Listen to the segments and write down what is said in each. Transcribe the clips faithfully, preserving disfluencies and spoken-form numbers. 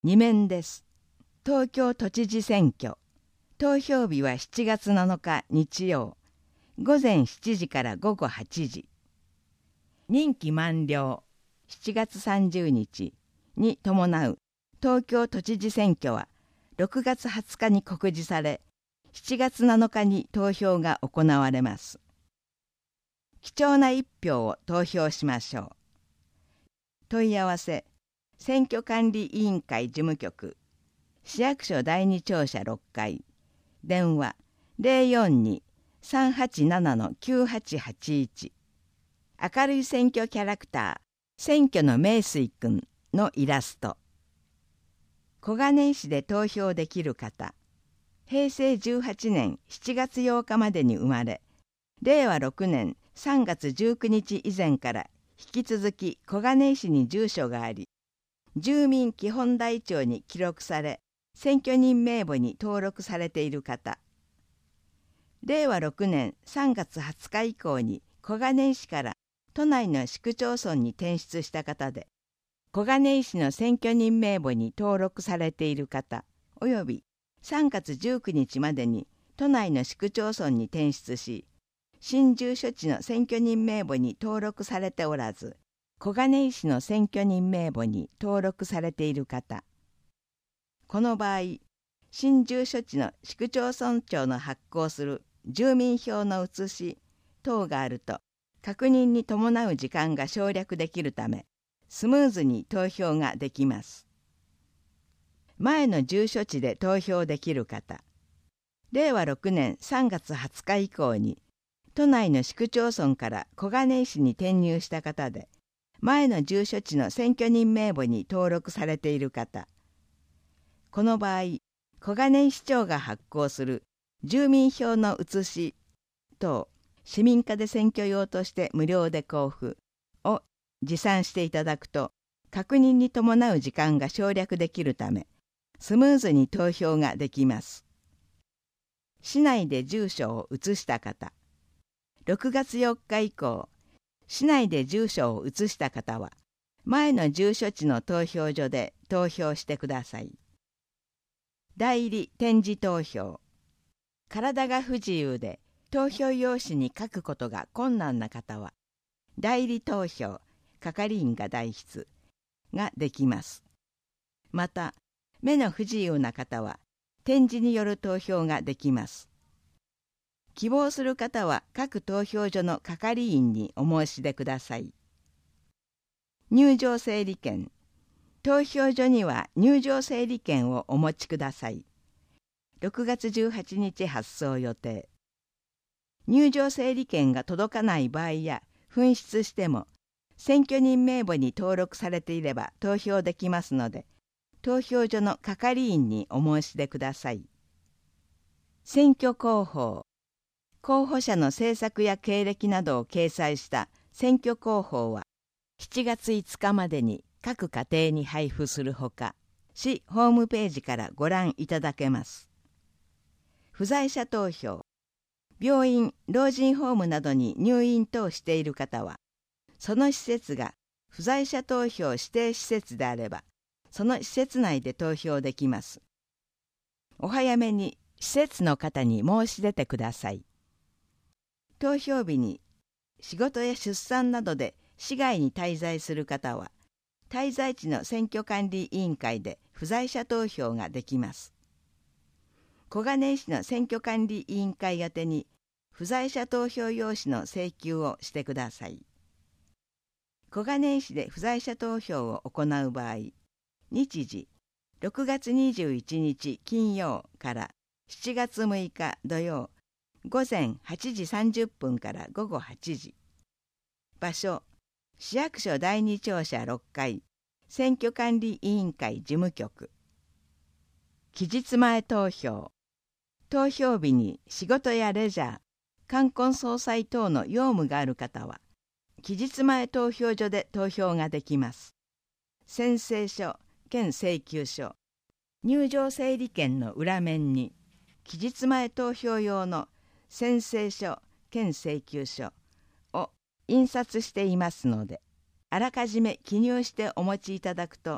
に面です。東京都知事選挙。投票日はしちがつなのか日曜。午前しちじから午後はちじ。任期満了しちがつさんじゅうにちに伴う東京都知事選挙はろくがつはつかに告示され、しちがつなのかに投票が行われます。貴重な一票を投票しましょう。問い合わせ、選挙管理委員会事務局、市役所だいに庁舎ろっかい、電話 ゼロよんに さんはちなな きゅうはちはちいち。明るい選挙キャラクター、選挙の名水くんのイラスト。小金井市で投票できる方、へいせいじゅうはちねんしちがつようかまでに生まれ、れいわろくねんさんがつじゅうくにち以前から引き続き小金井市に住所があり、住民基本台帳に記録され、選挙人名簿に登録されている方、れいわろくねんさんがつはつか以降に小金井市から都内の市区町村に転出した方で、小金井市の選挙人名簿に登録されている方、およびさんがつじゅうくにちまでに都内の市区町村に転出し、新住所地の選挙人名簿に登録されておらず、小金井市の選挙人名簿に登録されている方。この場合、新住所地の市区町村長の発行する住民票の写し等があると、確認に伴う時間が省略できるため、スムーズに投票ができます。前の住所地で投票できる方、れいわろくねんさんがつはつか以降に、都内の市区町村から小金井市に転入した方で、前の住所地の選挙人名簿に登録されている方。この場合、小金井市長が発行する住民票の写し等、市民課で選挙用として無料で交付を持参していただくと、確認に伴う時間が省略できるため、スムーズに投票ができます。市内で住所を移した方、ろくがつよっか以降、市内で住所を移した方は、前の住所地の投票所で投票してください。代理点字投票。体が不自由で投票用紙に書くことが困難な方は、代理投票、係員が代筆ができます。また、目の不自由な方は、点字による投票ができます。希望する方は各投票所の係員にお申し出ください。入場整理券。投票所には入場整理券をお持ちください。ろくがつじゅうはちにち発送予定。入場整理券が届かない場合や紛失しても、選挙人名簿に登録されていれば投票できますので、投票所の係員にお申し出ください。選挙広報。候補者の政策や経歴などを掲載した選挙広報は、しちがついつかまでに各家庭に配布するほか、市ホームページからご覧いただけます。不在者投票。病院、老人ホームなどに入院等している方は、その施設が不在者投票指定施設であれば、その施設内で投票できます。お早めに施設の方に申し出てください。投票日に仕事や出産などで市外に滞在する方は、滞在地の選挙管理委員会で不在者投票ができます。小金井市の選挙管理委員会宛てに不在者投票用紙の請求をしてください。小金井市で不在者投票を行う場合、日時ろくがつにじゅういちにち金曜からしちがつむいか土曜、午前はちじさんじゅっぷんから午後はちじ。場所、市役所だいに庁舎ろっかい、選挙管理委員会事務局。期日前投票。投票日に仕事やレジャー、冠婚葬祭等の用務がある方は、期日前投票所で投票ができます。宣誓書兼請求書、入場整理券の裏面に、期日前投票用の宣誓書兼請求書を印刷していますので、あらかじめ記入してお持ちいただくと、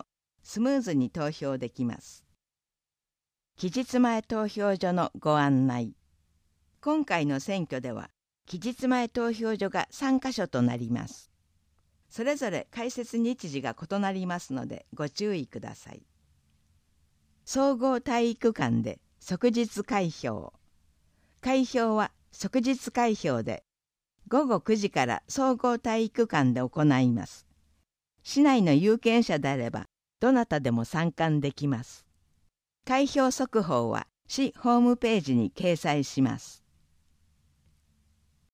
スムーズに投票できます。期日前投票所のご案内。今回の選挙では、期日前投票所がさんカ所となります。それぞれ開設日時が異なりますのでご注意ください。総合体育館で即日開票。開票は即日開票で、ごごくじから総合体育館で行います。市内の有権者であれば、どなたでも参観できます。開票速報は市ホームページに掲載します。